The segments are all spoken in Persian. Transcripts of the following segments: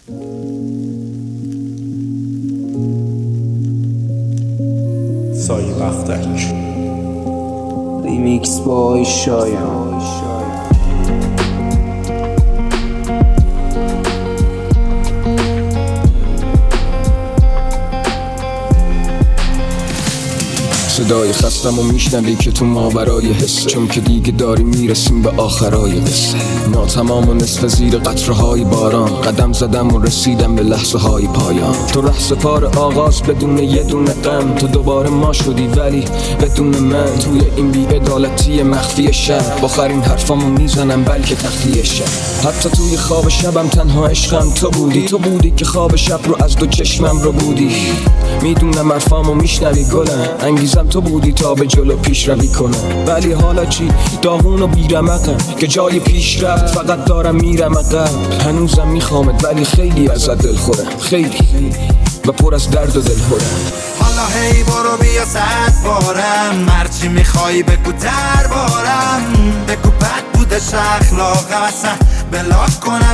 سایه بختک ریمیکس بای شایان. صدای خستم و میشنوی که تو ماورای حس، چون که دیگه داریم میرسیم به آخرای قصه. ناتمام و نصف زیر قطره‌های باران، قدم زدم و رسیدم به لحظه های پایان. تو رهسپار آغاز بدون یه دونه غم، تو دوباره ما شدی ولی بدون من. توی این بی‌عدالتی مخفی شب، آخرین حرفامو میزنم بلکه تخلیه شب. حتی توی خواب شبم تنها عشقم تو بودی، تو بودی که خواب شب رو از دو چشمم رو بودی. میدونم حرفامو میشنوی گلم، انگیزم تو بودی تا به جلو پیش روی کنم. ولی حالا چی؟ داغون و بیرمقم که جای پیش رفت فقط دارم میرم عقب. هنوزم میخوامت ولی خیلی ازت دل خورم، خیلی و پر از درد و دل خورم. حالا هی برو بیا 100 بارم، هرچی میخوای بگو دربارم. بگو بد بوده اخلاقم، اصلا بلاک کنم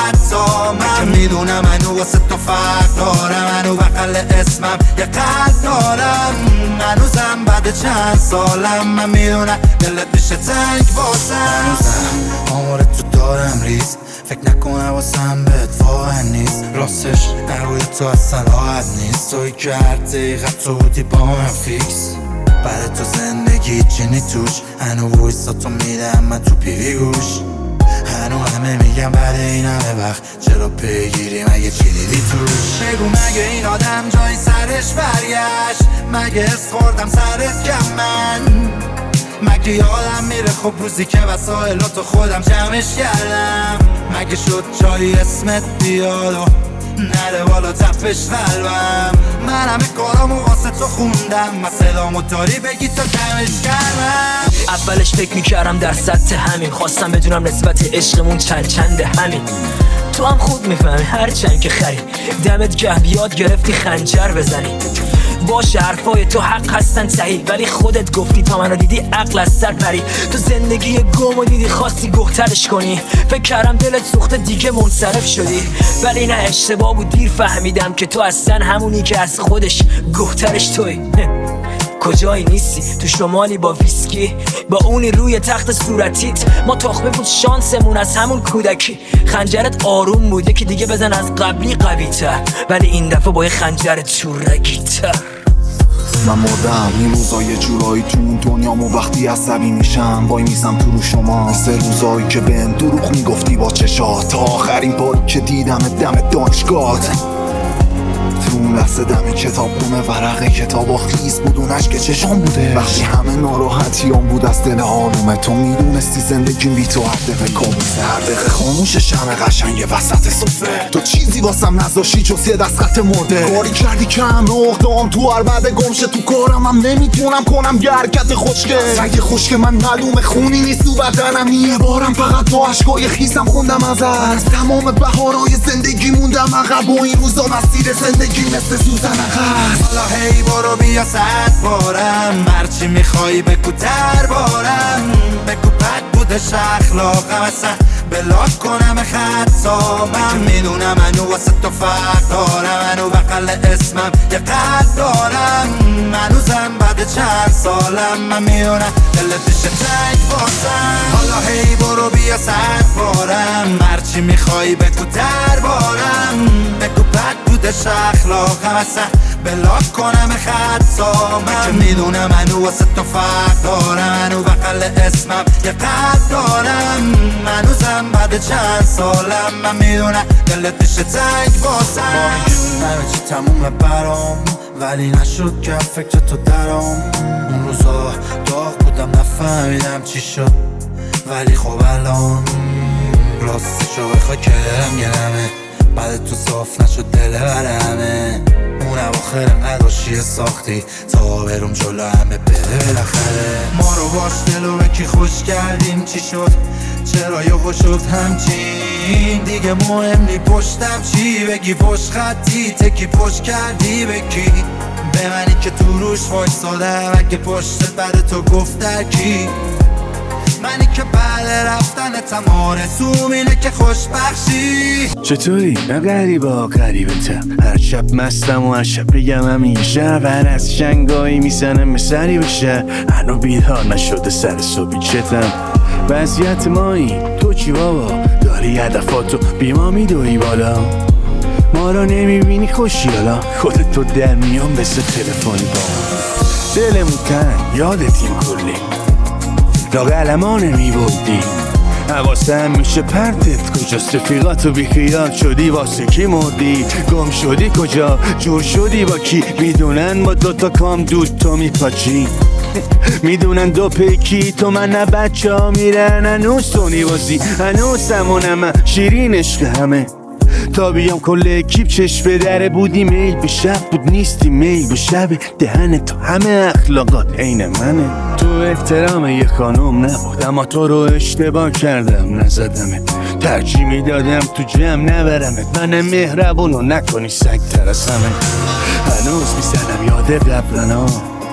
خطامم. میدونم منو واسه تو فرق دارم، منو بغل اسمم یه قلب دارم. هنوزم بعد چند سالم من میدونم دلت میشه تنگ واسم. آمار تو دارم ریز، فکر نکنم واسم بهت واقع نیست. راستش نروی تو اصلا راحت نیست، توی که هر دقیقه تو بودی با من فیکس. بعد تو زندگی چینی توش، هنو وایسا تو میدم من تو پیوی گوش. هنو همه میگم بعد این همه وقت چرا پیگیری مگه چی دیدی توش؟ بگو مگه این آدم جای سرش برگشت؟ مگه اس خوردم سرت کم من؟ مگه یادم میره خب روزی که وسایلاتو خودم جمعش کردم؟ مگه شد جایی اسمت بیاد و نره بالا تپش قلبم؟ من همه کارامو واسه تو خوندم، مسئلامو داری بگی تا کمش کردم. اولش فکر میکردم در سطح همین، خواستم بدونم نسبت عشقمون چنده همین. تو هم خود میفهمی هرچند که خری، دمت گرم یاد گرفتی خنجر بزنی. باشه حرفای تو حق هستن صحیح، ولی خودت گفتی تا منو دیدی عقل از سر پری. تو زندگی گمو دیدی خواستی گهترش کنی، فکر کردم دلت سوخته دیگه منصرف شدی. ولی نه اشتباه بود، دیر فهمیدم که تو اصلا همونی که از خودش گهترش توی. کجایی نیستی؟ تو شمالی با ویسکی، با اونی روی تخت صورتیت. ما تخمه بود شانسمون از همون کودکی. خنجرت آروم بوده که دیگه بزن از قبلی قوی تر، ولی این دفعه با یه خنجر چورگی تر. من مردم این روزا یه جورایی تو اون دنیامو، وقتی عصبی میشم وای میزم تو رو شما. 3 روزایی که بهم دروغ میگفتی با چشات، تا آخرین باری که دیدم دم دانشگاهت. تو اون لحظه دم کتابخونه ورق کتابا خیس بود، اون عشق چشام بوده. وقتی همه ناراحتیام بود از دل آرومه، تو میدونستی زندگیم بی تو هر دقیقه کابوسه. هر دقیقه خاموش شمع قشنگ وسط سفره، تو چیزی واسم نذاشتی جز یه دست خط مرده. کاری کردی که همه اقدام تو عربده گمشه، تو کارم هم نمیتونم کنم یه حرکت خوشگه. سنگ خشک من معلومه خونی نیست تو بدنم، یه بارم فقط با عشقای خیسم خوندم ازت. تمام بهارای زندگی موندم عقب و این روزا مسیر زندگی مثل سوزن عقب. حالا هی برو بیا 100 بارم، هرچی میخوای بگو دربارم. بگو بد بوده اخلاقم، اصلا بلاک کنم خطامم. میدونم منو واسه تو فرق دارم، منو بغل اسمم یه قلب دارم. هنوزم بعد چند سالم من میدونم دلت میشه تنگ واسم. حالا هی برو بیا 100 بارم، هرچی میخوای بگو دربارم. بگو بد بوده اخلاقم، اصلا بلاک کنم خطامم. میدونم منو واسه تو فرق دارم، منو بغل اسمم یه قلب دارم. هنوزم بعد چند سالم من میدونم دلت میشه تنگ واسم. همه چی تمومه برام، ولی نشد که فکر تو درام. اون روزا داغ بودم نفهمیدم چی شد، ولی خب الان راستشو بخوای که دلم گرمه. بعد تو صاف نشد دل برمه، اون اواخر نداشتی ساختی تا برم جلو همه بره بالاخره. ما رو باش دلو به کی خوش کردیم، چی شد چرا یهو شد همچین؟ دیگه مهم نی پشتم چی بگی، پشت خطی تکی پشت کردی بکی. به منی که تو روش وایسادم، اگه پشتت بعد تو گفت در کی؟ منی که بعد رفتنتم آرزوم اینه که خوشبخشی. چطوری؟ نه غریبا غریبتم، هر شب مستم و هر شب بگم همیشه بر از شنگایی میزنم مثلی بشه، هنو بیدار نشده سر صبحی چتم. وضعیت مایی تو چی بابا؟ داری هدفاتو بی ما میدوی بالا، ما را نمیبینی خوشیالا، خودت تو در میان مثل تلفنی با دلمون تنگ یادتیم کلی لاغلما نمیبودی، حواسم میشه پرتت کجاست، رفیقاتو بیخیال شدی واسه کی مردی، گم شدی کجا، جور شدی با کی، میدونن با دوتا کام دود تو میپاچی میدونن دو پیکی تو من نه بچه ها میرن هنوز تو نیوازی، هنوز سمونم شیرین عشق همه تا بیام کل اکیپ چشم به دره بودی، میل به شب بود نیستی میل به شب، دهن تو همه اخلاقات عین منه، تو احترام یه خانوم نبود اما تو رو اشتباه کردم نزدمت، ترجیح میدادم تو جمع نبرمت، من مهربونو نکنی سگ ترسمه، هنوز میزنم یاد قبلنا،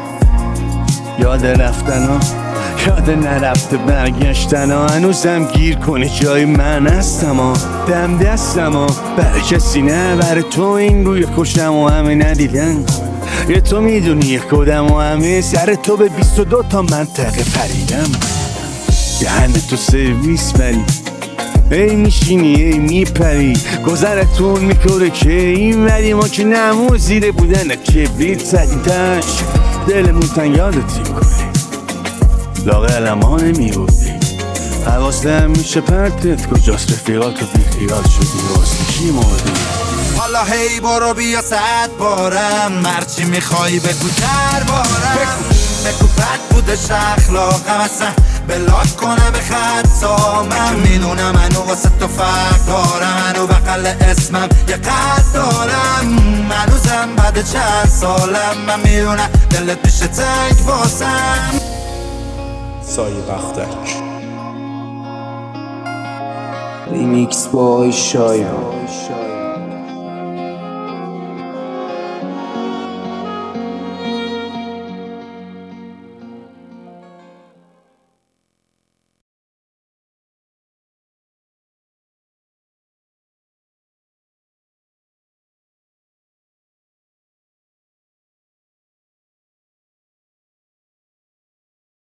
یاد رفتنا، یاد نرفته برگشتن ها، هنوزم گیر کنی جای من هستم ها، دم دستم ها، برای کسی نه برای تو این روی خوشم و همه ندیدن، یه تو میدونی خودم و همه سر تو به 22 تا منطقه پریدم، دهن تو سرویس بری ای میشینی ای میپری، گذرتون میکنه که این ولی ما که نمو زیره بودن کبریت زدیدش، دلمون تن یادتیم کنی لاغلم ها نمیبودی، حواسم میشه پرتت کجاست، رفیقاتو بیخیال شدی واسه کی مردی. حالا هی برو بیا 100 بارم، هرچی میخوای بگو دربارم، بگو بد بودش اخلاقم اصلا بلاک کنه به خطا، من میدونم هنو واسه تو فرق دارم، هنو بغل اسمم یه قد دارم، هنوزم بعد چند سالم من میدونم دلت میشه تنگ واسم. سایه بختک ریمیکس بای شایان.